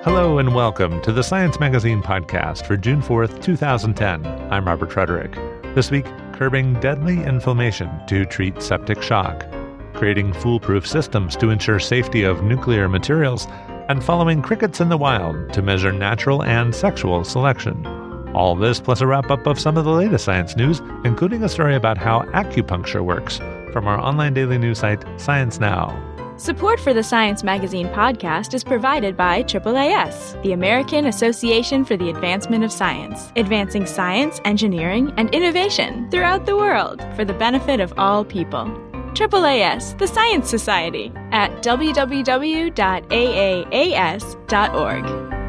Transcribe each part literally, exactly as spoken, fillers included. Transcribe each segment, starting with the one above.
Hello and welcome to the Science Magazine podcast for June fourth, twenty ten. I'm Robert Frederick. This week, curbing deadly inflammation to treat septic shock, creating foolproof systems to ensure safety of nuclear materials, and following crickets in the wild to measure natural and sexual selection. All this plus a wrap-up of some of the latest science news, including a story about how acupuncture works, from our online daily news site, Science Now. Support for the Science Magazine podcast is provided by triple A S, the American Association for the Advancement of Science, advancing science, engineering, and innovation throughout the world for the benefit of all people. triple A S, the Science Society, at w w w dot a a a s dot org.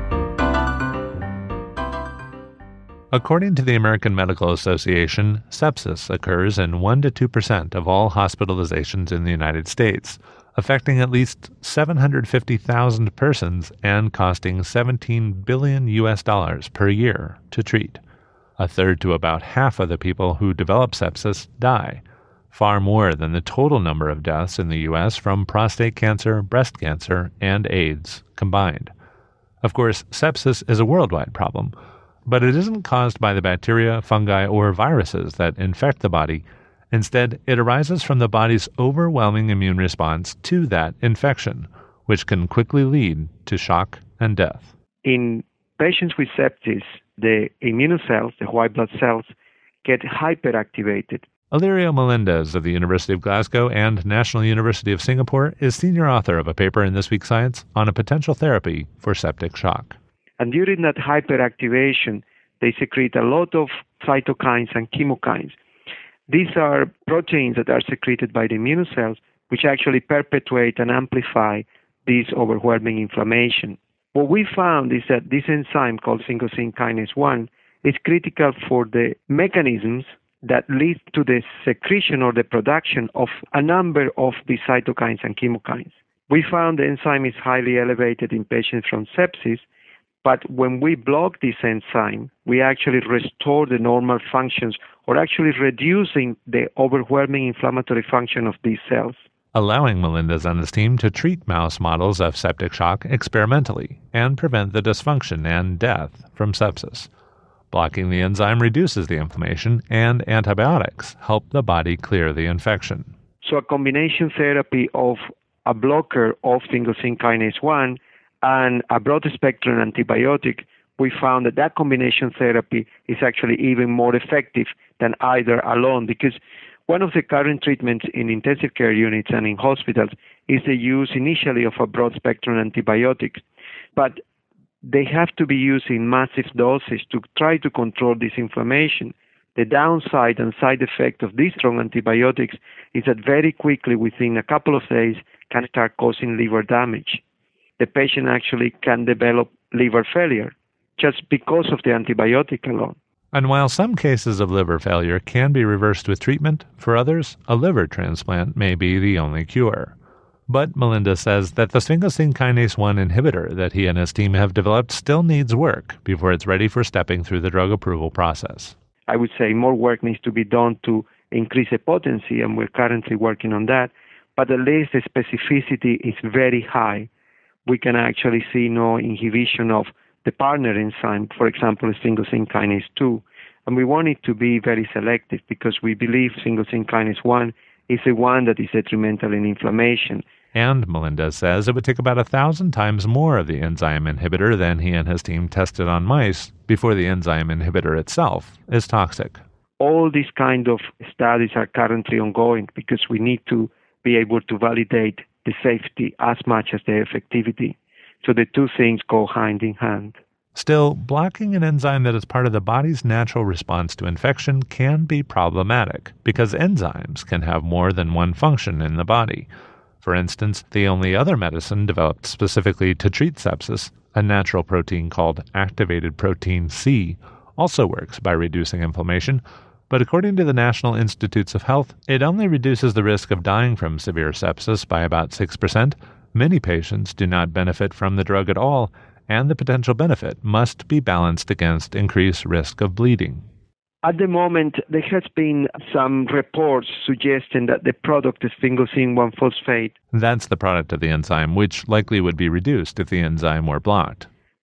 According to the American Medical Association, sepsis occurs in one to two percent of all hospitalizations in the United States, affecting at least seven hundred fifty thousand persons and costing seventeen billion U S dollars per year to treat. A third to about half of the people who develop sepsis die, far more than the total number of deaths in the U S from prostate cancer, breast cancer, and AIDS combined. Of course, sepsis is a worldwide problem, but it isn't caused by the bacteria, fungi, or viruses that infect the body. Instead, it arises from the body's overwhelming immune response to that infection, which can quickly lead to shock and death. In patients with sepsis, the immune cells, the white blood cells, get hyperactivated. Alirio Melendez of the University of Glasgow and National University of Singapore is senior author of a paper in This Week Science on a potential therapy for septic shock. And during that hyperactivation, they secrete a lot of cytokines and chemokines. These are proteins that are secreted by the immune cells, which actually perpetuate and amplify this overwhelming inflammation. What we found is that this enzyme called sphingosine kinase one is critical for the mechanisms that lead to the secretion or the production of a number of these cytokines and chemokines. We found the enzyme is highly elevated in patients from sepsis, but when we block this enzyme, we actually restore the normal functions or actually reducing the overwhelming inflammatory function of these cells, allowing Melendez and his team to treat mouse models of septic shock experimentally and prevent the dysfunction and death from sepsis. Blocking the enzyme reduces the inflammation, and antibiotics help the body clear the infection. So a combination therapy of a blocker of sphingosine kinase one and a broad-spectrum antibiotic, we found that that combination therapy is actually even more effective than either alone, because one of the current treatments in intensive care units and in hospitals is the use initially of a broad-spectrum antibiotic. But they have to be used in massive doses to try to control this inflammation. The downside and side effect of these strong antibiotics is that very quickly, within a couple of days, can start causing liver damage. The patient actually can develop liver failure just because of the antibiotic alone. And while some cases of liver failure can be reversed with treatment, for others, a liver transplant may be the only cure. But Melendez says that the sphingosine kinase one inhibitor that he and his team have developed still needs work before it's ready for stepping through the drug approval process. I would say more work needs to be done to increase the potency, and we're currently working on that. But at least the specificity is very high. We can actually see no inhibition of the partner enzyme, for example, sphingosine kinase two. And we want it to be very selective because we believe sphingosine kinase one is the one that is detrimental in inflammation. And Melendez says it would take about a thousand times more of the enzyme inhibitor than he and his team tested on mice before the enzyme inhibitor itself is toxic. All these kind of studies are currently ongoing because we need to be able to validate the safety as much as the effectivity. So the two things go hand in hand. Still, blocking an enzyme that is part of the body's natural response to infection can be problematic because enzymes can have more than one function in the body. For instance, the only other medicine developed specifically to treat sepsis, a natural protein called activated protein C, also works by reducing inflammation, but according to the National Institutes of Health, it only reduces the risk of dying from severe sepsis by about six percent. Many patients do not benefit from the drug at all, and the potential benefit must be balanced against increased risk of bleeding. At the moment, there has been some reports suggesting that the product is sphingosine one phosphate. That's the product of the enzyme, which likely would be reduced if the enzyme were blocked.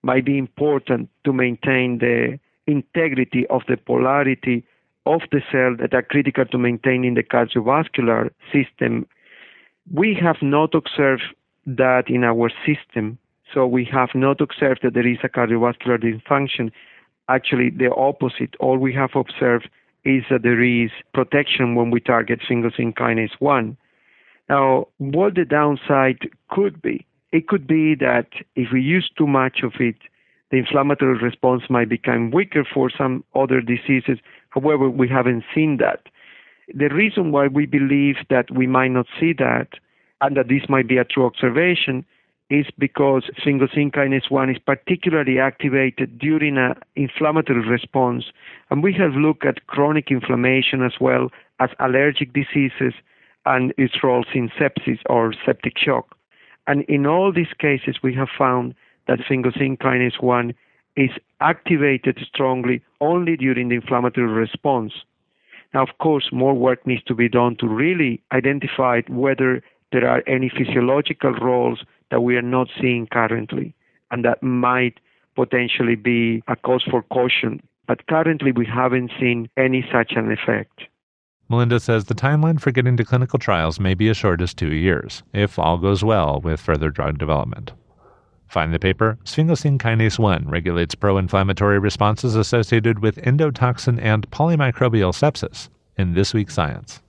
might be important to maintain the integrity of the polarity of the cell that are critical to maintaining the cardiovascular system. We have not observed that in our system. So we have not observed that there is a cardiovascular dysfunction. Actually, the opposite. All we have observed is that there is protection when we target sphingosine kinase one. Now, what the downside could be? It could be that if we use too much of it, the inflammatory response might become weaker for some other diseases. However, we haven't seen that. The reason why we believe that we might not see that, and that this might be a true observation, is because sphingosine kinase one is particularly activated during an inflammatory response. And we have looked at chronic inflammation as well as allergic diseases and its roles in sepsis or septic shock. And in all these cases, we have found that sphingosine kinase one is activated strongly only during the inflammatory response. Now, of course, more work needs to be done to really identify whether there are any physiological roles that we are not seeing currently, and that might potentially be a cause for caution. But currently, we haven't seen any such an effect. Melinda says the timeline for getting to clinical trials may be as short as two years, if all goes well with further drug development. Find the paper, Sphingosine Kinase one regulates pro-inflammatory responses associated with endotoxin and polymicrobial sepsis, in this week's Science.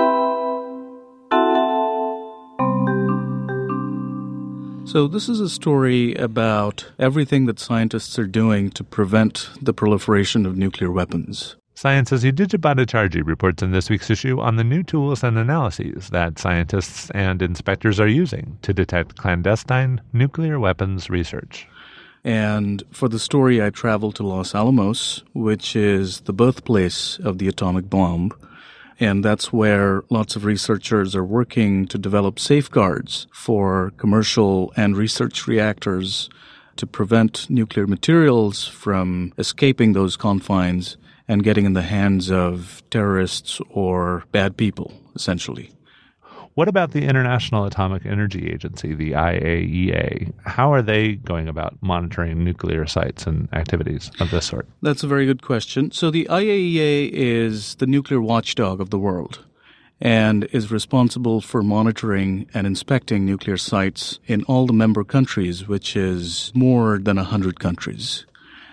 So this is a story about everything that scientists are doing to prevent the proliferation of nuclear weapons. Science's Udita Bhattacharjee reports in this week's issue on the new tools and analyses that scientists and inspectors are using to detect clandestine nuclear weapons research. And for the story, I traveled to Los Alamos, which is the birthplace of the atomic bomb. And that's where lots of researchers are working to develop safeguards for commercial and research reactors to prevent nuclear materials from escaping those confines and getting in the hands of terrorists or bad people, essentially. What about the International Atomic Energy Agency, the I A E A? How are they going about monitoring nuclear sites and activities of this sort? That's a very good question. So the I A E A is the nuclear watchdog of the world and is responsible for monitoring and inspecting nuclear sites in all the member countries, which is more than one hundred countries.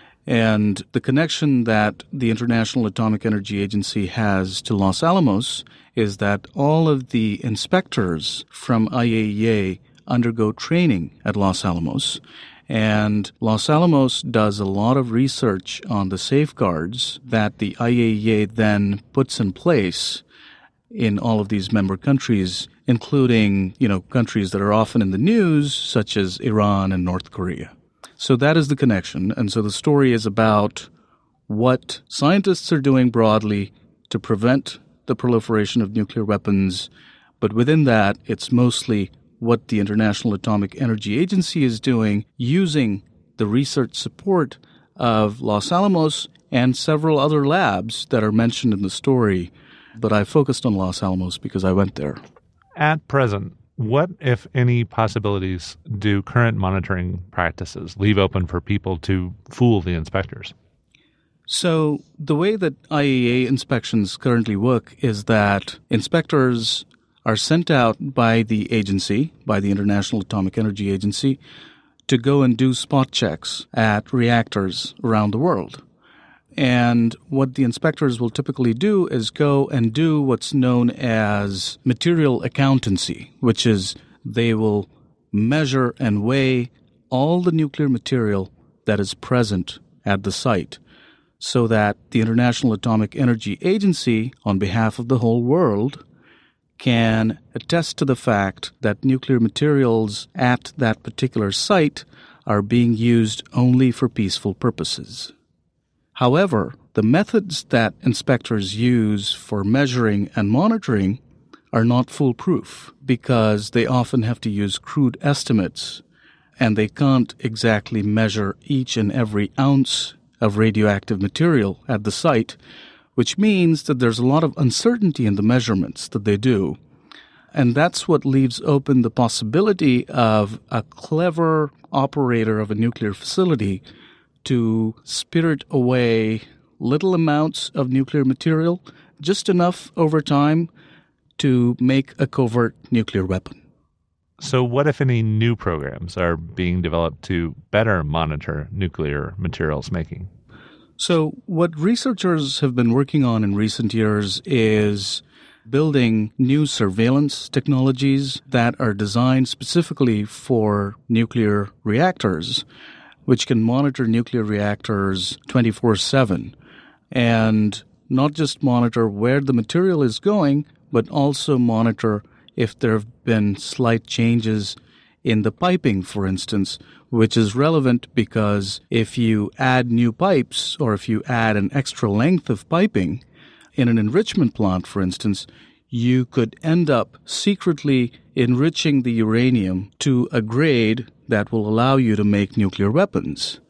And the connection that the International Atomic Energy Agency has to Los Alamos is that all of the inspectors from I A E A undergo training at Los Alamos. And Los Alamos does a lot of research on the safeguards that the I A E A then puts in place in all of these member countries, including, you know, countries that are often in the news, such as Iran and North Korea. So that is the connection. And so the story is about what scientists are doing broadly to prevent the proliferation of nuclear weapons. But within that, it's mostly what the International Atomic Energy Agency is doing using the research support of Los Alamos and several other labs that are mentioned in the story. But I focused on Los Alamos because I went there. At present, what, if any, possibilities do current monitoring practices leave open for people to fool the inspectors? So the way that I A E A inspections currently work is that inspectors are sent out by the agency, by the International Atomic Energy Agency, to go and do spot checks at reactors around the world. And what the inspectors will typically do is go and do what's known as material accountancy, which is they will measure and weigh all the nuclear material that is present at the site so that the International Atomic Energy Agency, on behalf of the whole world, can attest to the fact that nuclear materials at that particular site are being used only for peaceful purposes. However, the methods that inspectors use for measuring and monitoring are not foolproof because they often have to use crude estimates, and they can't exactly measure each and every ounce of radioactive material at the site, which means that there's a lot of uncertainty in the measurements that they do. And that's what leaves open the possibility of a clever operator of a nuclear facility to spirit away little amounts of nuclear material, just enough over time to make a covert nuclear weapon. So what, if any, new programs are being developed to better monitor nuclear materials making? So what researchers have been working on in recent years is building new surveillance technologies that are designed specifically for nuclear reactors, which can monitor nuclear reactors twenty-four seven, and not just monitor where the material is going, but also monitor if there have been slight changes in the piping, for instance, which is relevant because if you add new pipes or if you add an extra length of piping in an enrichment plant, for instance, you could end up secretly enriching the uranium to a grade that will allow you to make nuclear weapons.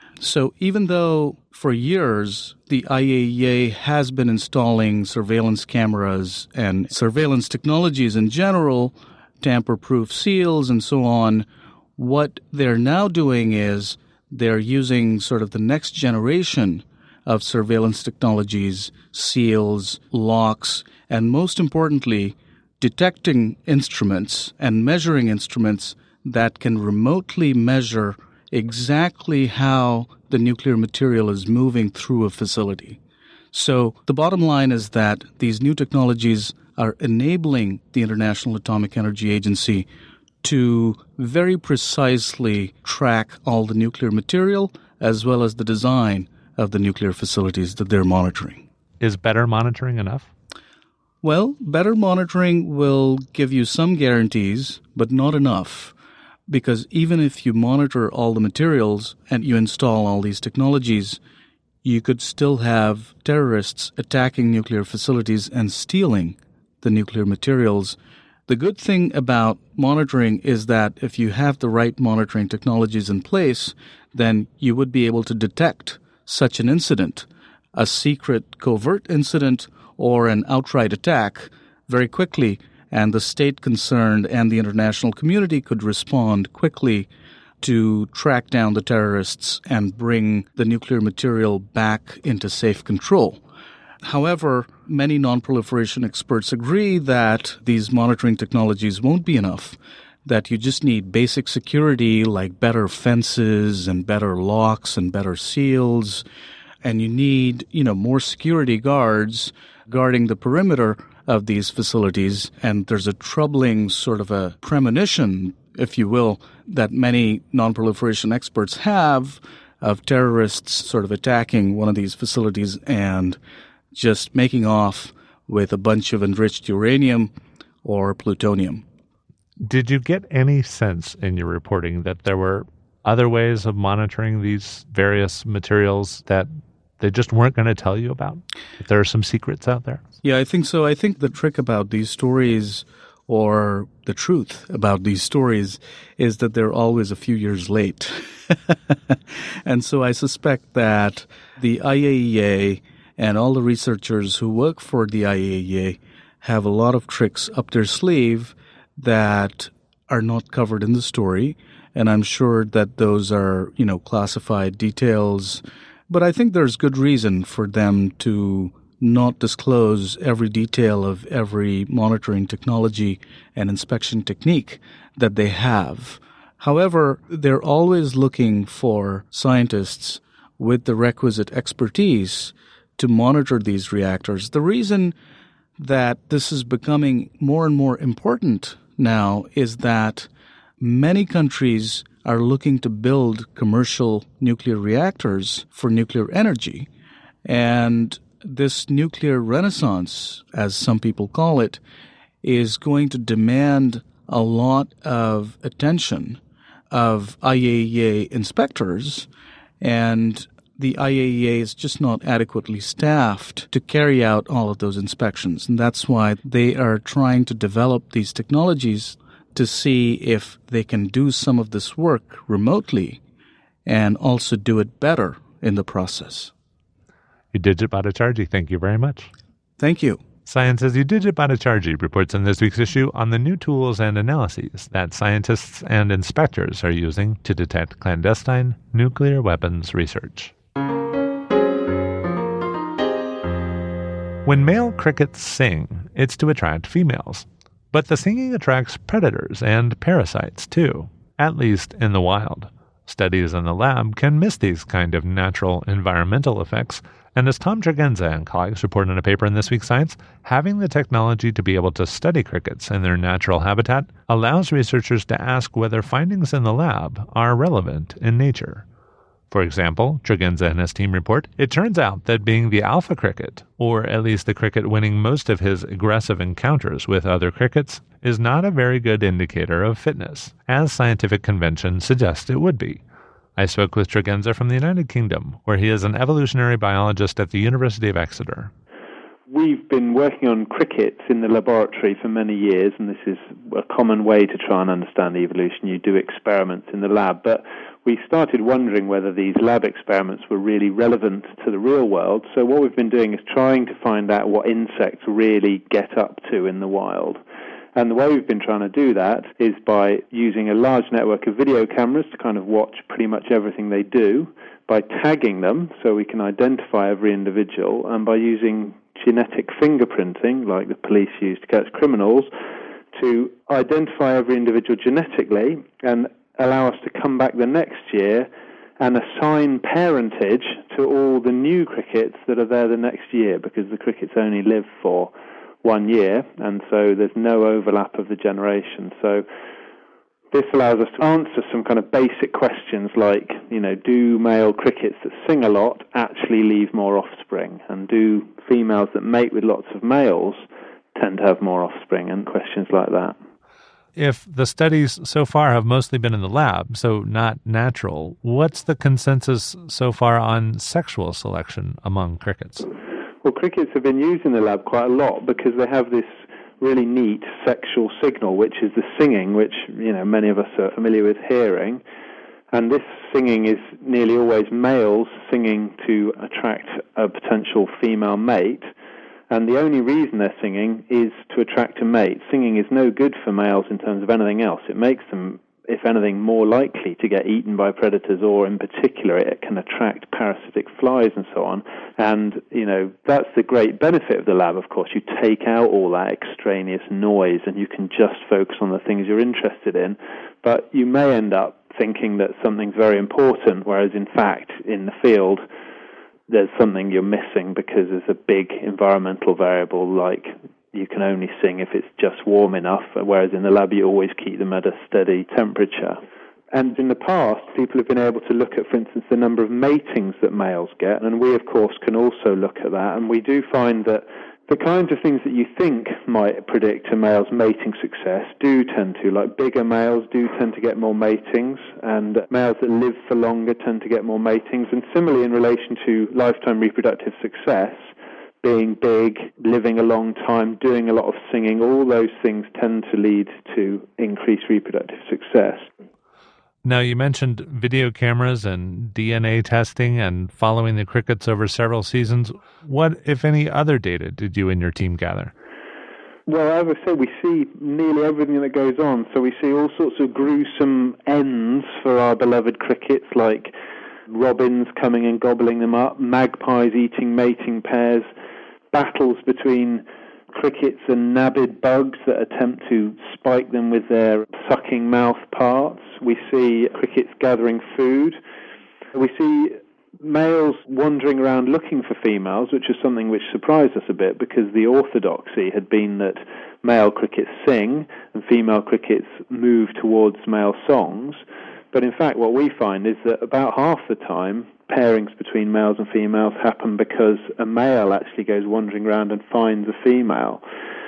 So even though for years the I A E A has been installing surveillance cameras and surveillance technologies in general, tamper-proof seals and so on, what they're now doing is they're using sort of the next generation of surveillance technologies, seals, locks, and most importantly, detecting instruments and measuring instruments that can remotely measure exactly how the nuclear material is moving through a facility. So the bottom line is that these new technologies are enabling the International Atomic Energy Agency to very precisely track all the nuclear material as well as the design of the nuclear facilities that they're monitoring. Is better monitoring enough? Well, better monitoring will give you some guarantees, but not enough. Because even if you monitor all the materials and you install all these technologies, you could still have terrorists attacking nuclear facilities and stealing the nuclear materials. The good thing about monitoring is that if you have the right monitoring technologies in place, then you would be able to detect such an incident, a secret covert incident or an outright attack, very quickly, and the state concerned and the international community could respond quickly to track down the terrorists and bring the nuclear material back into safe control. However, many non-proliferation experts agree that these monitoring technologies won't be enough, that you just need basic security like better fences and better locks and better seals, and you need, you know, more security guards guarding the perimeter of these facilities. And there's a troubling sort of a premonition, if you will, that many non-proliferation experts have of terrorists sort of attacking one of these facilities and just making off with a bunch of enriched uranium or plutonium. Did you get any sense in your reporting that there were other ways of monitoring these various materials that they just weren't going to tell you about? If there are some secrets out there? Yeah, I think so. I think the trick about these stories, or the truth about these stories, is that they're always a few years late. And so I suspect that the I A E A and all the researchers who work for the I A E A have a lot of tricks up their sleeve that are not covered in the story. And I'm sure that those are, you know, classified details. But I think there's good reason for them to not disclose every detail of every monitoring technology and inspection technique that they have. However, they're always looking for scientists with the requisite expertise to monitor these reactors. The reason that this is becoming more and more important now is that many countries are looking to build commercial nuclear reactors for nuclear energy. And this nuclear renaissance, as some people call it, is going to demand a lot of attention of I A E A inspectors, and the I A E A is just not adequately staffed to carry out all of those inspections. And that's why they are trying to develop these technologies to see if they can do some of this work remotely and also do it better in the process. Udit Bhattacharjee, thank you very much. Thank you. Science's Udit Bhattacharjee reports in this week's issue on the new tools and analyses that scientists and inspectors are using to detect clandestine nuclear weapons research. When male crickets sing, it's to attract females. But the singing attracts predators and parasites, too, at least in the wild. Studies in the lab can miss these kind of natural environmental effects, and as Tom Tregenza and colleagues report in a paper in This Week Science, having the technology to be able to study crickets in their natural habitat allows researchers to ask whether findings in the lab are relevant in nature. For example, Tregenza and his team report, it turns out that being the alpha cricket, or at least the cricket winning most of his aggressive encounters with other crickets, is not a very good indicator of fitness, as scientific convention suggests it would be. I spoke with Tregenza from the United Kingdom, where he is an evolutionary biologist at the University of Exeter. We've been working on crickets in the laboratory for many years, and this is a common way to try and understand evolution. You do experiments in the lab, but we started wondering whether these lab experiments were really relevant to the real world. So what we've been doing is trying to find out what insects really get up to in the wild. And the way we've been trying to do that is by using a large network of video cameras to kind of watch pretty much everything they do, by tagging them so we can identify every individual, and by using genetic fingerprinting, like the police use to catch criminals, to identify every individual genetically and allow us to come back the next year and assign parentage to all the new crickets that are there the next year, because the crickets only live for one year, and so there's no overlap of the generation. So this allows us to answer some kind of basic questions like, you know, do male crickets that sing a lot actually leave more offspring? And do females that mate with lots of males tend to have more offspring? And questions like that. If the studies so far have mostly been in the lab, so not natural, what's the consensus so far on sexual selection among crickets? Well, crickets have been used in the lab quite a lot because they have this really neat sexual signal, which is the singing, which, you know, many of us are familiar with hearing. And this singing is nearly always males singing to attract a potential female mate. And the only reason they're singing is to attract a mate. Singing is no good for males in terms of anything else. It makes them, if anything, more likely to get eaten by predators, or in particular it can attract parasitic flies and so on. And, you know, that's the great benefit of the lab, of course. You take out all that extraneous noise and you can just focus on the things you're interested in. But you may end up thinking that something's very important, whereas in fact in the field there's something you're missing because there's a big environmental variable, like you can only sing if it's just warm enough, whereas in the lab you always keep them at a steady temperature. And in the past, people have been able to look at, for instance, the number of matings that males get, and we, of course, can also look at that. And we do find that the kinds of things that you think might predict a male's mating success do tend to, like bigger males do tend to get more matings, and males that live for longer tend to get more matings. And similarly, in relation to lifetime reproductive success, being big, living a long time, doing a lot of singing, all those things tend to lead to increased reproductive success. Now, you mentioned video cameras and D N A testing and following the crickets over several seasons. What, if any, other data did you and your team gather? Well, as I said, we see nearly everything that goes on. So we see all sorts of gruesome ends for our beloved crickets, like robins coming and gobbling them up, magpies eating mating pairs, battles between crickets and nabbed bugs that attempt to spike them with their sucking mouth parts. We see crickets gathering food. We see males wandering around looking for females, which is something which surprised us a bit because the orthodoxy had been that male crickets sing and female crickets move towards male songs. But in fact, what we find is that about half the time, pairings between males and females happen because a male actually goes wandering around and finds a female.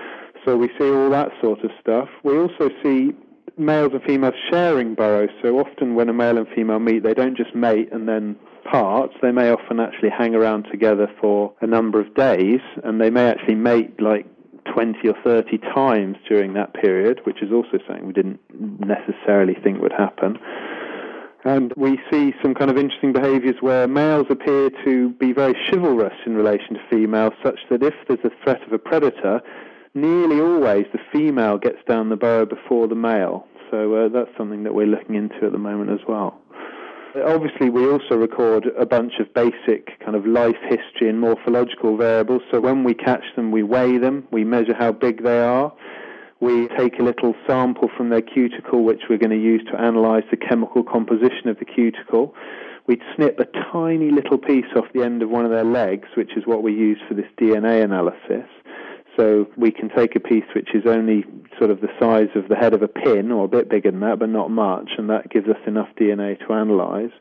So we see all that sort of stuff. We also see males and females sharing burrows. So often when a male and female meet, they don't just mate and then part. They may often actually hang around together for a number of days, and they may actually mate like twenty or thirty times during that period, which is also something we didn't necessarily think would happen. And we see some kind of interesting behaviours where males appear to be very chivalrous in relation to females, such that if there's a threat of a predator, nearly always the female gets down the burrow before the male. So uh, that's something that we're looking into at the moment as well. Obviously, we also record a bunch of basic kind of life history and morphological variables. So when we catch them, we weigh them, we measure how big they are. We take a little sample from their cuticle, which we're going to use to analyse the chemical composition of the cuticle. We'd snip a tiny little piece off the end of one of their legs, which is what we use for this D N A analysis. So we can take a piece which is only sort of the size of the head of a pin, or a bit bigger than that, but not much, and that gives us enough D N A to analyse.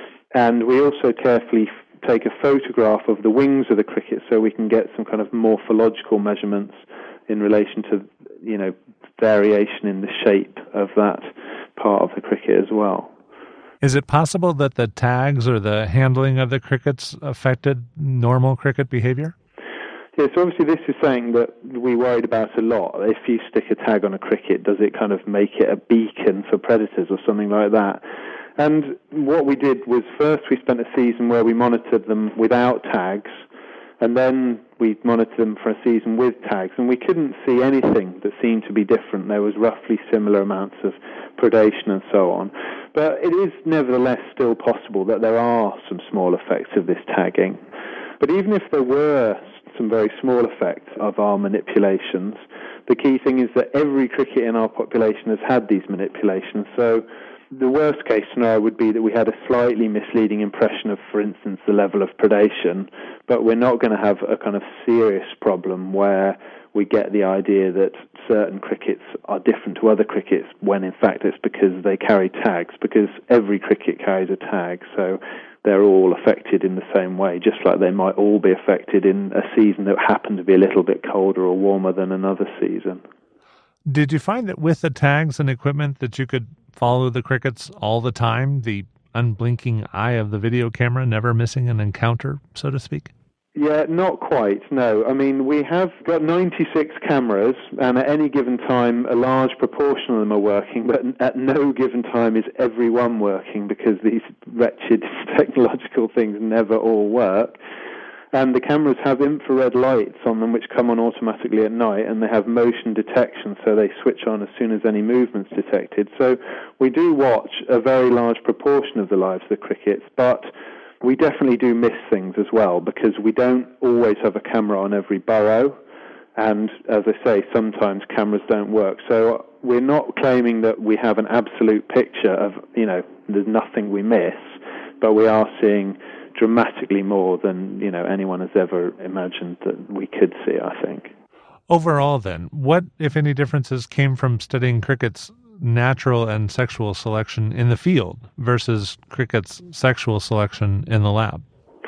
And we also carefully f- take a photograph of the wings of the cricket so we can get some kind of morphological measurements in relation to, you know, variation in the shape of that part of the cricket as well. Is it possible that the tags or the handling of the crickets affected normal cricket behavior? Yeah, so obviously this is something that we worried about a lot. If you stick a tag on a cricket, does it kind of make it a beacon for predators or something like that? And what we did was first we spent a season where we monitored them without tags, and then we monitored them for a season with tags, and we couldn't see anything that seemed to be different. There was roughly similar amounts of predation and so on. But it is nevertheless still possible that there are some small effects of this tagging. But even if there were some very small effects of our manipulations, the key thing is that every cricket in our population has had these manipulations. So the worst case scenario would be that we had a slightly misleading impression of, for instance, the level of predation, but we're not going to have a kind of serious problem where we get the idea that certain crickets are different to other crickets when in fact it's because they carry tags, because every cricket carries a tag, so they're all affected in the same way, just like they might all be affected in a season that happened to be a little bit colder or warmer than another season. Did you find that with the tags and equipment that you could follow the crickets all the time, the unblinking eye of the video camera never missing an encounter, so to speak? Yeah, not quite, no. I mean, we have got ninety-six cameras, and at any given time, a large proportion of them are working, but at no given time is every one working, because these wretched technological things never all work. And the cameras have infrared lights on them which come on automatically at night, and they have motion detection, so they switch on as soon as any movement's detected. So we do watch a very large proportion of the lives of the crickets, but we definitely do miss things as well, because we don't always have a camera on every burrow, and as I say, sometimes cameras don't work. So we're not claiming that we have an absolute picture of, you know, there's nothing we miss, but we are seeing dramatically more than, you know, anyone has ever imagined that we could see, I think. Overall, then, what, if any, differences came from studying cricket's natural and sexual selection in the field versus cricket's sexual selection in the lab?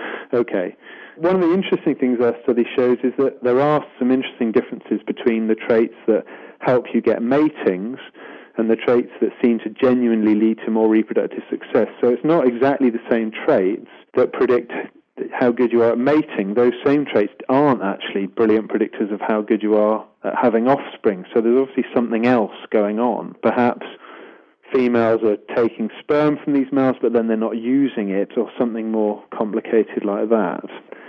Okay. One of the interesting things our study shows is that there are some interesting differences between the traits that help you get matings and the traits that seem to genuinely lead to more reproductive success. So it's not exactly the same traits that predict how good you are at mating. Those same traits aren't actually brilliant predictors of how good you are at having offspring. So there's obviously something else going on. Perhaps females are taking sperm from these males, but then they're not using it, or something more complicated like that.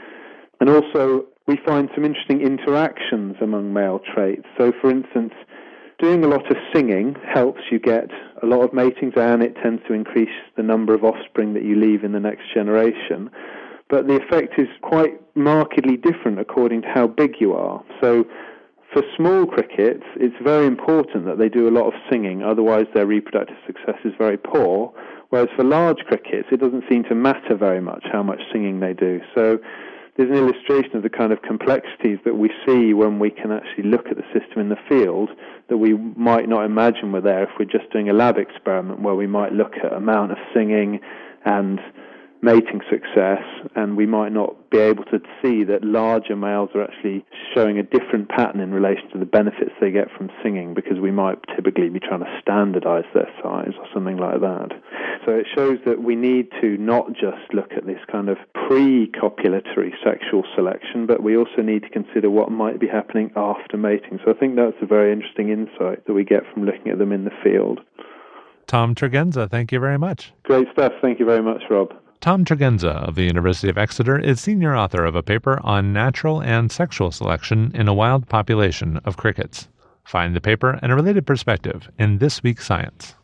And also, we find some interesting interactions among male traits. So, for instance, doing a lot of singing helps you get a lot of matings, and it tends to increase the number of offspring that you leave in the next generation. But the effect is quite markedly different according to how big you are. So for small crickets, it's very important that they do a lot of singing, otherwise their reproductive success is very poor. Whereas for large crickets, it doesn't seem to matter very much how much singing they do. So there's an illustration of the kind of complexities that we see when we can actually look at the system in the field that we might not imagine were there if we're just doing a lab experiment, where we might look at amount of singing and mating success, and we might not be able to see that larger males are actually showing a different pattern in relation to the benefits they get from singing, because we might typically be trying to standardize their size or something like that. So it shows that we need to not just look at this kind of pre-copulatory sexual selection, but we also need to consider what might be happening after mating. So I think that's a very interesting insight that we get from looking at them in the field. Tom Tregenza, thank you very much. Great stuff. Thank you very much, Rob. Tom Tregenza of the University of Exeter is senior author of a paper on natural and sexual selection in a wild population of crickets. Find the paper and a related perspective in this week's Science.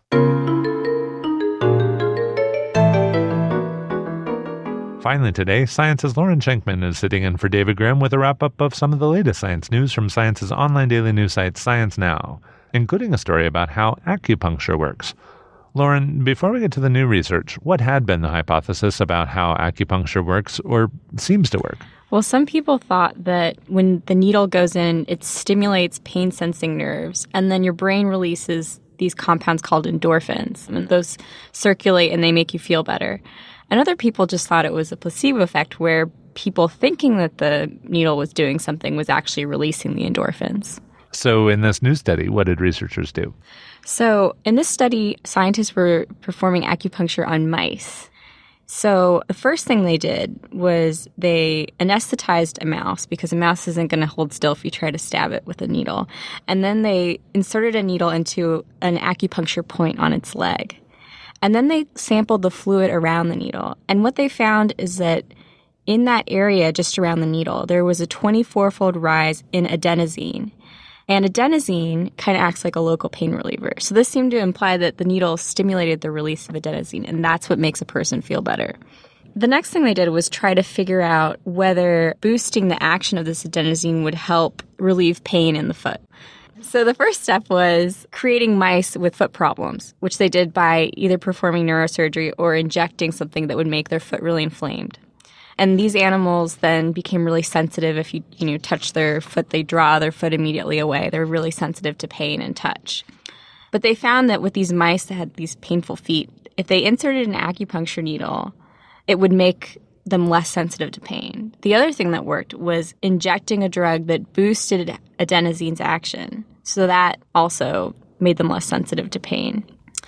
Finally today, Science's Lauren Schenkman is sitting in for David Grimm with a wrap-up of some of the latest science news from Science's online daily news site Science Now, including a story about how acupuncture works. Lauren, before we get to the new research, what had been the hypothesis about how acupuncture works or seems to work? Well, some people thought that when the needle goes in, it stimulates pain-sensing nerves, and then your brain releases these compounds called endorphins, and those circulate and they make you feel better. And other people just thought it was a placebo effect where people thinking that the needle was doing something was actually releasing the endorphins. So in this new study, what did researchers do? So in this study, scientists were performing acupuncture on mice. So the first thing they did was they anesthetized a mouse because a mouse isn't going to hold still if you try to stab it with a needle. And then they inserted a needle into an acupuncture point on its leg. And then they sampled the fluid around the needle. And what they found is that in that area just around the needle, there was a twenty-four-fold rise in adenosine. And adenosine kind of acts like a local pain reliever. So this seemed to imply that the needle stimulated the release of adenosine, and that's what makes a person feel better. The next thing they did was try to figure out whether boosting the action of this adenosine would help relieve pain in the foot. So the first step was creating mice with foot problems, which they did by either performing neurosurgery or injecting something that would make their foot really inflamed. And these animals then became really sensitive. If you, you know, touch their foot, they draw their foot immediately away. They're really sensitive to pain and touch. But they found that with these mice that had these painful feet, if they inserted an acupuncture needle, it would make them less sensitive to pain. The other thing that worked was injecting a drug that boosted adenosine's action. So that also made them less sensitive to pain.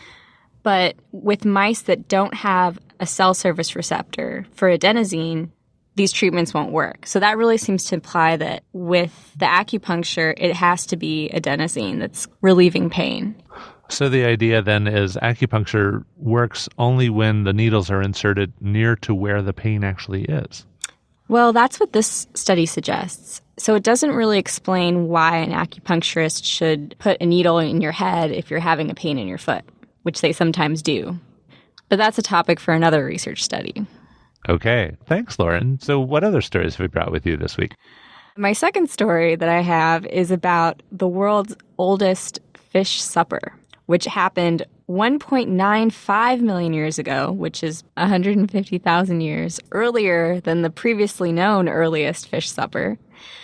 But with mice that don't have a cell surface receptor for adenosine, these treatments won't work. So that really seems to imply that with the acupuncture, it has to be adenosine that's relieving pain. So the idea then is acupuncture works only when the needles are inserted near to where the pain actually is. Well, that's what this study suggests. So it doesn't really explain why an acupuncturist should put a needle in your head if you're having a pain in your foot, which they sometimes do. But that's a topic for another research study. Okay. Thanks, Lauren. So what other stories have we brought with you this week? My second story that I have is about the world's oldest fish supper, which happened one point nine five million years ago, which is one hundred fifty thousand years earlier than the previously known earliest fish supper,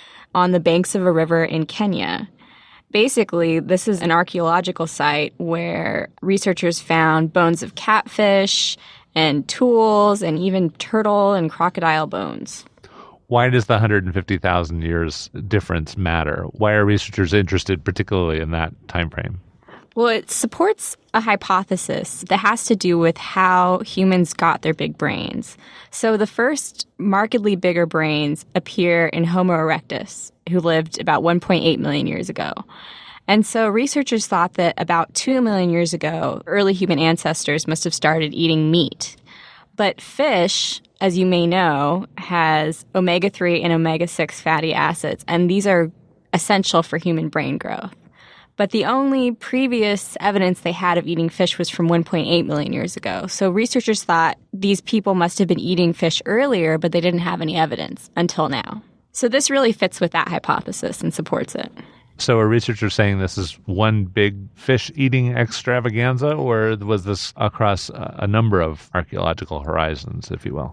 on the banks of a river in Kenya. Basically, this is an archaeological site where researchers found bones of catfish and tools and even turtle and crocodile bones. Why does the one hundred fifty thousand years difference matter? Why are researchers interested particularly in that time frame? Well, it supports a hypothesis that has to do with how humans got their big brains. So the first markedly bigger brains appear in Homo erectus, who lived about one point eight million years ago. And so researchers thought that about two million years ago, early human ancestors must have started eating meat. But fish, as you may know, has omega three and omega six fatty acids, and these are essential for human brain growth. But the only previous evidence they had of eating fish was from one point eight million years ago. So researchers thought these people must have been eating fish earlier, but they didn't have any evidence until now. So this really fits with that hypothesis and supports it. So are researchers saying this is one big fish-eating extravaganza, or was this across a number of archaeological horizons, if you will?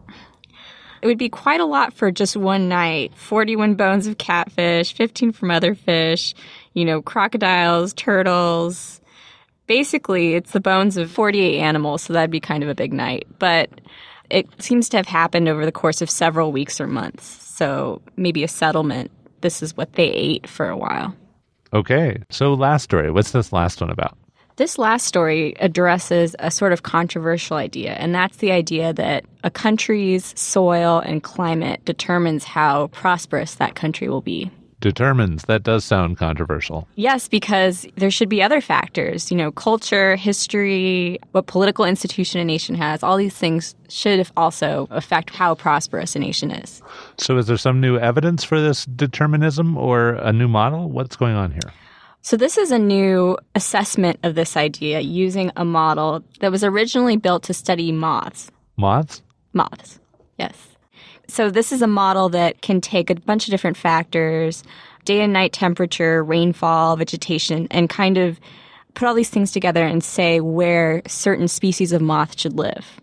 It would be quite a lot for just one night. forty-one bones of catfish, fifteen from other fish, you know, crocodiles, turtles. Basically, it's the bones of forty-eight animals, so that'd be kind of a big night. But it seems to have happened over the course of several weeks or months. So maybe a settlement. This is what they ate for a while. Okay. So last story. What's this last one about? This last story addresses a sort of controversial idea, and that's the idea that a country's soil and climate determines how prosperous that country will be. Determines. That does sound controversial. Yes, because there should be other factors, you know, culture, history, what political institution a nation has. All these things should also affect how prosperous a nation is. So is there some new evidence for this determinism or a new model? What's going on here? So this is a new assessment of this idea using a model that was originally built to study moths. Moths? Moths, yes. So this is a model that can take a bunch of different factors, day and night temperature, rainfall, vegetation, and kind of put all these things together and say where certain species of moth should live.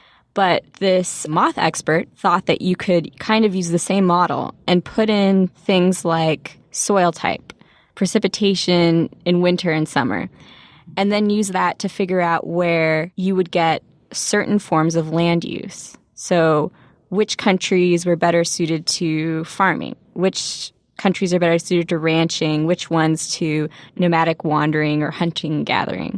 But this moth expert thought that you could kind of use the same model and put in things like soil type, precipitation in winter and summer, and then use that to figure out where you would get certain forms of land use. So which countries were better suited to farming, which countries are better suited to ranching, which ones to nomadic wandering or hunting and gathering.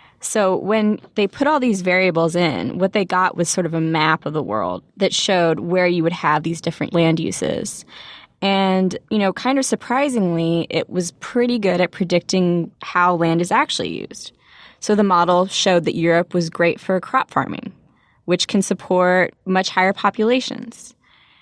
So when they put all these variables in, what they got was sort of a map of the world that showed where you would have these different land uses. And, you know, kind of surprisingly, it was pretty good at predicting how land is actually used. So the model showed that Europe was great for crop farming, which can support much higher populations.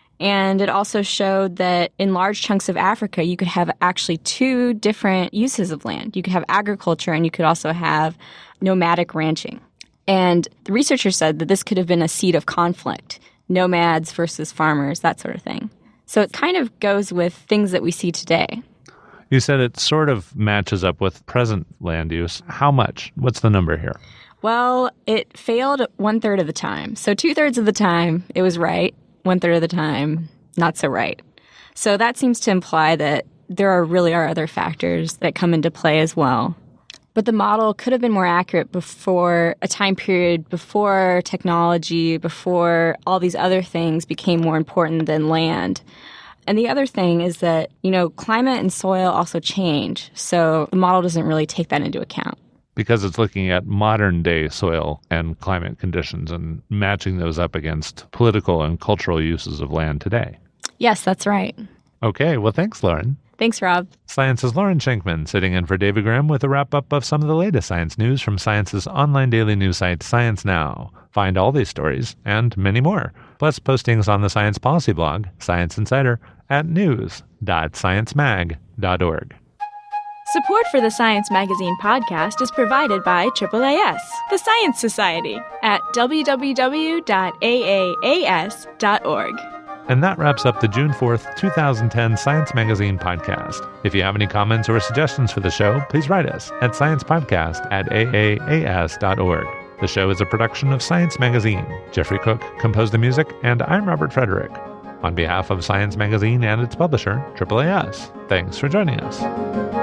And it also showed that in large chunks of Africa, you could have actually two different uses of land. You could have agriculture and you could also have nomadic ranching. And the researchers said that this could have been a seed of conflict, nomads versus farmers, that sort of thing. So it kind of goes with things that we see today. You said it sort of matches up with present land use. How much? What's the number here? Well, it failed one-third of the time. So two-thirds of the time, it was right. One-third of the time, not so right. So that seems to imply that there are really are other factors that come into play as well. But the model could have been more accurate before a time period, before technology, before all these other things became more important than land. And the other thing is that, you know, climate and soil also change. So the model doesn't really take that into account. Because it's looking at modern day soil and climate conditions and matching those up against political and cultural uses of land today. Yes, that's right. Okay, well, thanks, Lauren. Thanks, Rob. Science's Lauren Schenkman sitting in for David Graham with a wrap-up of some of the latest science news from Science's online daily news site, Science Now. Find all these stories and many more, plus postings on the science policy blog, Science Insider, at news dot science mag dot org. Support for the Science Magazine podcast is provided by triple A S, the Science Society, at w w w dot a a a s dot org. And that wraps up the June fourth, twenty ten Science Magazine podcast. If you have any comments or suggestions for the show, please write us at sciencepodcast at a a a s dot org. The show is a production of Science Magazine. Jeffrey Cook composed the music, and I'm Robert Frederick. On behalf of Science Magazine and its publisher, triple A S, thanks for joining us.